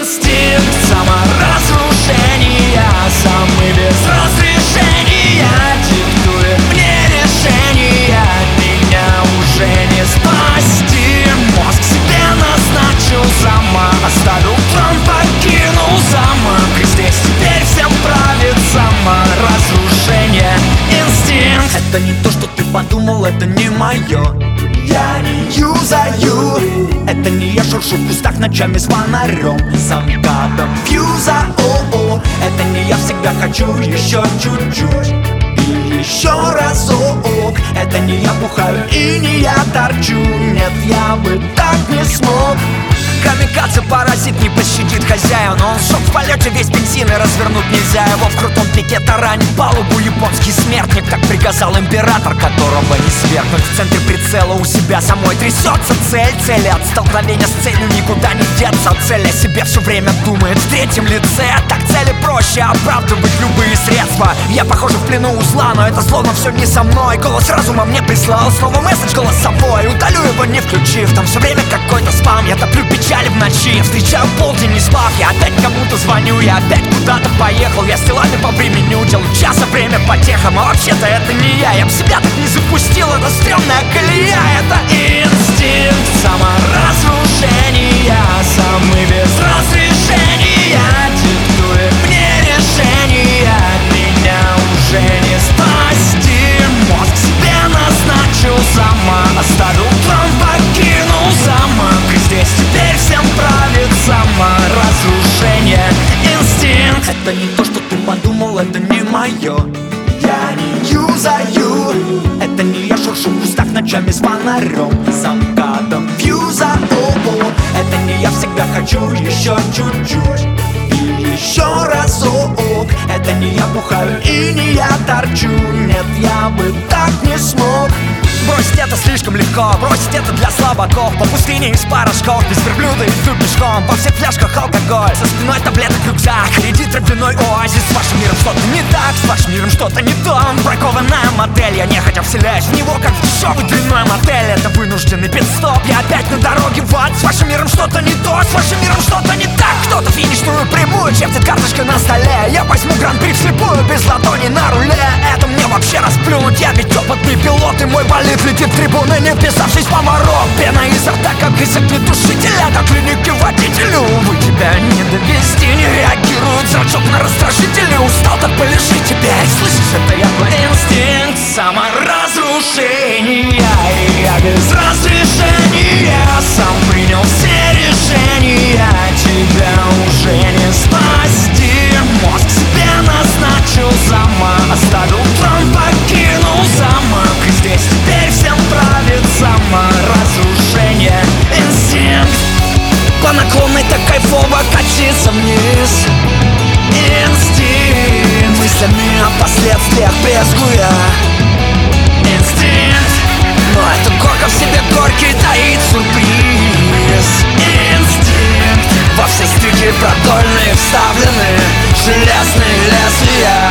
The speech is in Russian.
Инстинкт саморазрушения, самый без разрешения диктует мне решение. Меня уже не спасти. Мозг себе назначил замок, оставил план, покинул замок. И здесь теперь всем правит саморазрушение. Инстинкт. Это не то, что ты подумал, это не мое. Я не юзаю. Это не я шуршу в кустах ночами с фонарем, замкадом фьюза. О-о. Это не я всегда хочу еще чуть-чуть и еще разок. Это не я бухаю и не я торчу. Нет, я бы так не смог. Камикадзе-паразит не пощадит хозяин. Он шок в полете, весь бензин и развернуть нельзя. Его в крутом пике таранит палубу японский смертник. Так приказал император, которого не свергнуть. В центре прицела у себя самой трясется цель. Цели от столкновения с целью никуда не деться. Цель о себе все время думает в третьем лице. Так цели проще оправдывать любые средства. Я похоже в плену у зла, но это словно все не со мной. Голос разума мне прислал снова месседж голосовой. Удалю его не включив, там все время какой-то спам. Я топлю печаль в ночи, встречаю полдень не спав. Я опять кому-то звоню, я опять куда-то поехал. Я с делами по времени удел часа, время потехам. А вообще-то это не я б себя так не запустил. Это стрёмная колея, это инстинкт саморазрушения, самый без разрешения диктует мне решение. Меня уже не спасти. Мозг себе назначил замок, оставил план, покинул замок. И здесь теперь всем правит саморазрушение. Инстинкт. Это не то, что ты подумал, это не мое. Я не юзаю. Это не я шуршу в кустах ночами с фонарем, замкадом фьюза. О-о. Это не я всегда хочу еще чуть-чуть и еще разок. Это не я бухаю и не я торчу. Нет, я бы так не смог. Бросить это слишком легко, бросить это для слабаков. По пустыне из порошков, без верблюда иду пешком. Во всех фляжках алкоголь, со спиной таблеток рюкзак. Впереди травяной оазис, с вашим миром что-то не так. С вашим миром что-то не то. Бракованная модель, я нехотя вселяюсь в него, как в дешевый дрянной мотель. Это вынужденный пит-стоп, я опять на дороге в ад. С вашим миром что-то не то, с вашим миром что-то не так. Кто-то финишную прямую чертит карточка на столе. Я возьму гран-при вслепую, без ладони на руле. Это мне вообще расплюнуть, я ведь опытный пилот. И мой болид летит в трибуны, не вписавшись в поворот. Пена изо рта, как из огнетушителя, до клиники водителю. Увы, тебя не довести, не реагирует зрачок на раздражители. Устал, так полежи теперь, слышишь, это я твой инстинкт саморазрушения. И я без разрешения сам принял все решения. Тебя уже не спасти. Мозг себе назначил замок, оставил план, покинул замок. И здесь теперь всем правит саморазрушение. Инстинкт. По наклонной так кайфово катиться вниз. Инстинкт. Мыслями о последствиях брезгуя. Инстинкт. Но эта горка в себе горький таит сюрприз. Инстинкт. Во все стыки продольные вставлены железные лезвия.